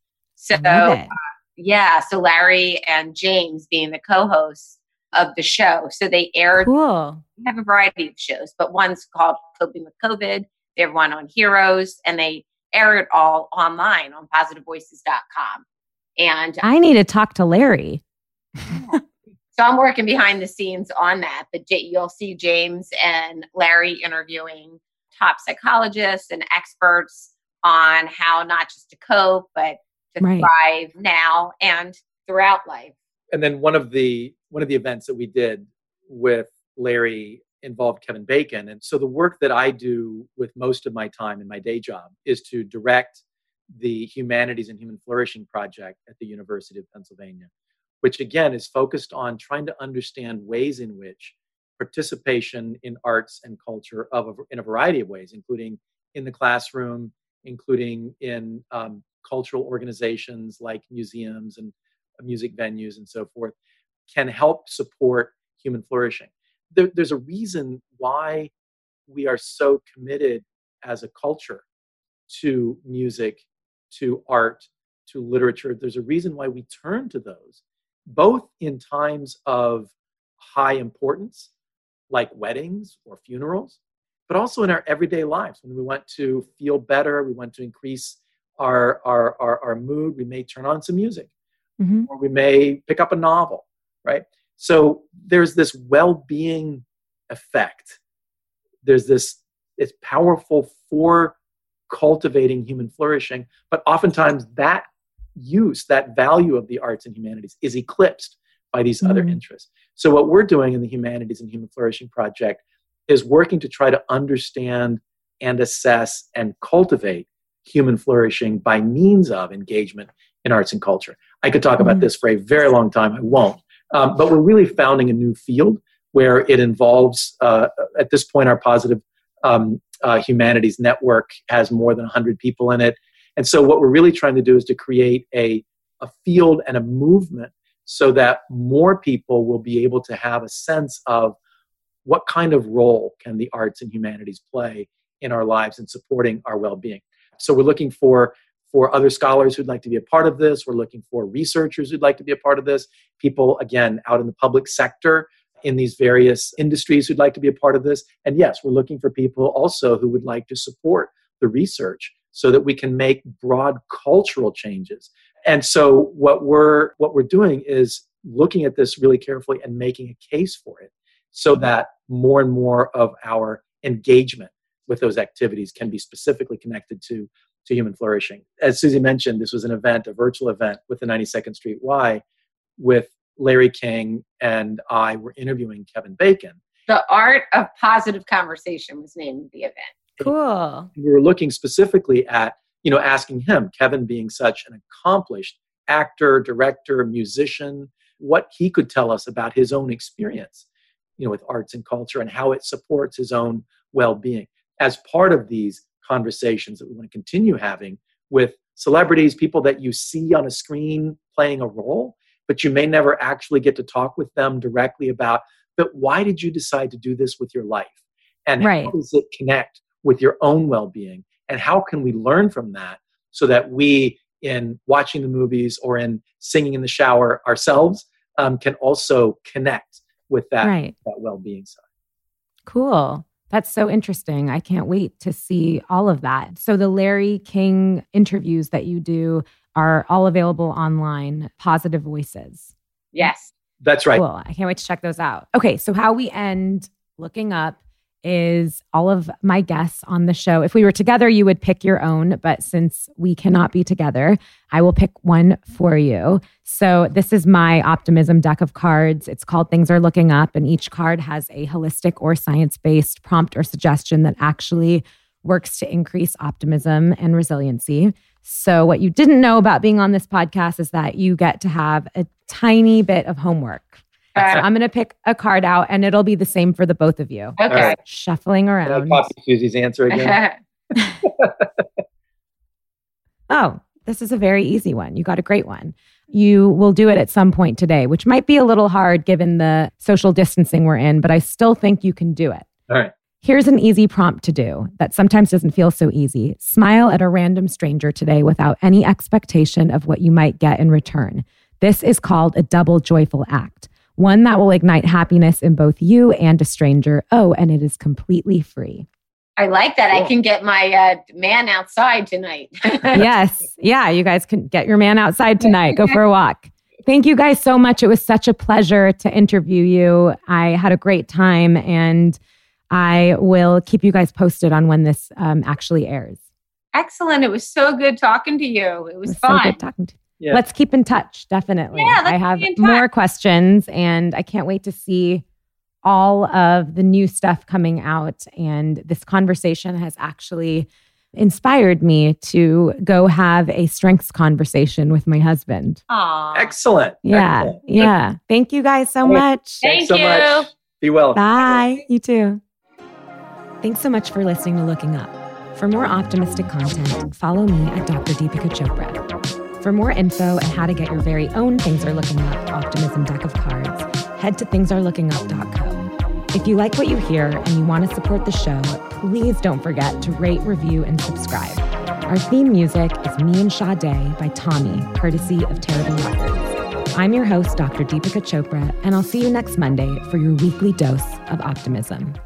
So, uh, yeah, so Larry and James being the co-hosts of the show. So they aired, cool. We have a variety of shows, but one's called Coping with COVID. They have one on Heroes, and they air it all online on positive voices dot com. And I need to talk to Larry. So I'm working behind the scenes on that, but J- you'll see James and Larry interviewing top psychologists and experts on how not just to cope, but to right. thrive now and throughout life. And then one of the one of the events that we did with Larry involved Kevin Bacon. And so the work that I do with most of my time in my day job is to direct the Humanities and Human Flourishing Project at the University of Pennsylvania, which again is focused on trying to understand ways in which participation in arts and culture of a, in a variety of ways, including in the classroom, including in um, cultural organizations like museums and music venues and so forth, can help support human flourishing. There, there's a reason why we are so committed as a culture to music, to art, to literature. There's a reason why we turn to those, both in times of high importance, like weddings or funerals, but also in our everyday lives. When we want to feel better, we want to increase our, our, our, our mood, we may turn on some music, mm-hmm. or we may pick up a novel, right? So there's this well-being effect. There's this, it's powerful for cultivating human flourishing, but oftentimes that use, that value of the arts and humanities is eclipsed by these mm-hmm. other interests. So what we're doing in the Humanities and Human Flourishing Project is working to try to understand and assess and cultivate human flourishing by means of engagement in arts and culture. I could talk mm-hmm. about this for a very long time. I won't. Um, but we're really founding a new field where it involves, uh, at this point, our Positive um, uh, Humanities Network has more than one hundred people in it. And so what we're really trying to do is to create a, a field and a movement so that more people will be able to have a sense of what kind of role can the arts and humanities play in our lives and supporting our well-being. So we're looking for for other scholars who'd like to be a part of this. We're looking for researchers who'd like to be a part of this. People, again, out in the public sector, in these various industries who'd like to be a part of this. And yes, we're looking for people also who would like to support the research so that we can make broad cultural changes. And so what we're what we're doing is looking at this really carefully and making a case for it so that more and more of our engagement with those activities can be specifically connected to to human flourishing. As Susie mentioned, this was an event, a virtual event with the ninety-second Street Y, with Larry King and I were interviewing Kevin Bacon. The Art of Positive Conversation was named the event. Cool. We were looking specifically at, you know, asking him, Kevin being such an accomplished actor, director, musician, what he could tell us about his own experience, you know, with arts and culture and how it supports his own well-being. As part of these conversations that we want to continue having with celebrities, people that you see on a screen playing a role, but you may never actually get to talk with them directly about, but why did you decide to do this with your life? And right. how does it connect with your own well-being? And how can we learn from that so that we, in watching the movies or in singing in the shower ourselves, um, can also connect with that, right. that well-being side. Cool. That's so interesting. I can't wait to see all of that. So the Larry King interviews that you do are all available online, Positive Voices. Yes. That's right. Cool. I can't wait to check those out. Okay, so how we end looking up is all of my guests on the show. If we were together, you would pick your own, but since we cannot be together, I will pick one for you. So this is my optimism deck of cards. It's called Things Are Looking Up, and each card has a holistic or science-based prompt or suggestion that actually works to increase optimism and resiliency. So what you didn't know about being on this podcast is that you get to have a tiny bit of homework. So I'm going to pick a card out, and it'll be the same for the both of you. Okay. Right. Shuffling around. Can I copy Susie's answer again? Oh, this is a very easy one. You got a great one. You will do it at some point today, which might be a little hard given the social distancing we're in, but I still think you can do it. All right. Here's an easy prompt to do that sometimes doesn't feel so easy. Smile at a random stranger today without any expectation of what you might get in return. This is called a double joyful act, one that will ignite happiness in both you and a stranger. Oh, and it is completely free. I like that. Cool. I can get my uh, man outside tonight. Yes. Yeah, you guys can get your man outside tonight. Go for a walk. Thank you guys so much. It was such a pleasure to interview you. I had a great time, and I will keep you guys posted on when this um, actually airs. Excellent. It was so good talking to you. It was, it was fun. So good talking to you. Yeah. Let's keep in touch. Definitely. Yeah, let's I have be in touch. more questions, and I can't wait to see all of the new stuff coming out. And this conversation has actually inspired me to go have a strengths conversation with my husband. Aww. Excellent. Yeah. Excellent. Yeah. Thank you guys so much. Thank Thanks so you. much. Be well. Bye. You too. Thanks so much for listening to Looking Up. For more optimistic content, follow me at Doctor Deepika Chopra. For more info and how to get your very own Things Are Looking Up optimism deck of cards, head to things are looking up dot co. If you like what you hear and you want to support the show, please don't forget to rate, review, and subscribe. Our theme music is Me and Sade by Tommy, courtesy of Terrible Records. I'm your host, Doctor Deepika Chopra, and I'll see you next Monday for your weekly dose of optimism.